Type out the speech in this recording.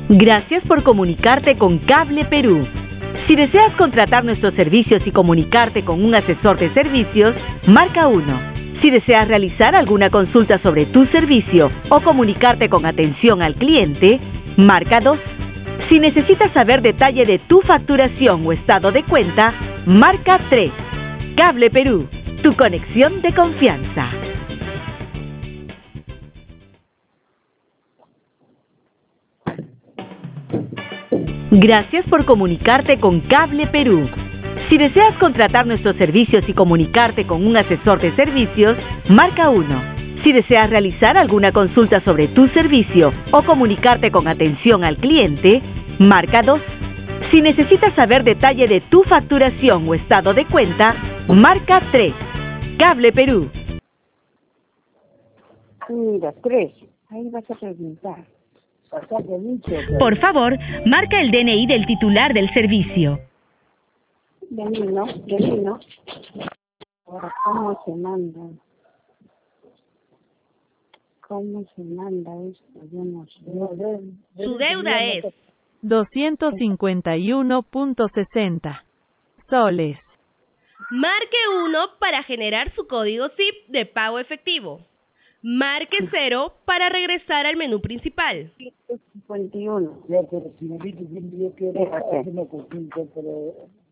Gracias por comunicarte con Cable Perú. Si deseas contratar nuestros servicios y comunicarte con un asesor de servicios, marca 1. Si deseas realizar alguna consulta sobre tu servicio o comunicarte con atención al cliente, marca 2. Si necesitas saber detalle de tu facturación o estado de cuenta, marca 3. Cable Perú, tu conexión de confianza. Gracias por comunicarte con Cable Perú. Si deseas contratar nuestros servicios y comunicarte con un asesor de servicios, marca 1. Si deseas realizar alguna consulta sobre tu servicio o comunicarte con atención al cliente, marca 2. Si necesitas saber detalle de tu facturación o estado de cuenta, marca 3. Cable Perú. Mira, 3. Ahí vas a preguntar. Por favor, marca el DNI del titular del servicio. De mí no. Ahora, ¿cómo se manda? ¿Cómo se manda esto? Yo no sé. Su deuda es 251.60 soles. marque 1 para generar su código SIP de pago efectivo. Marque 0 para regresar al menú principal. 51. Ya, pero si me dices que yo quiero hacer una consulta, pero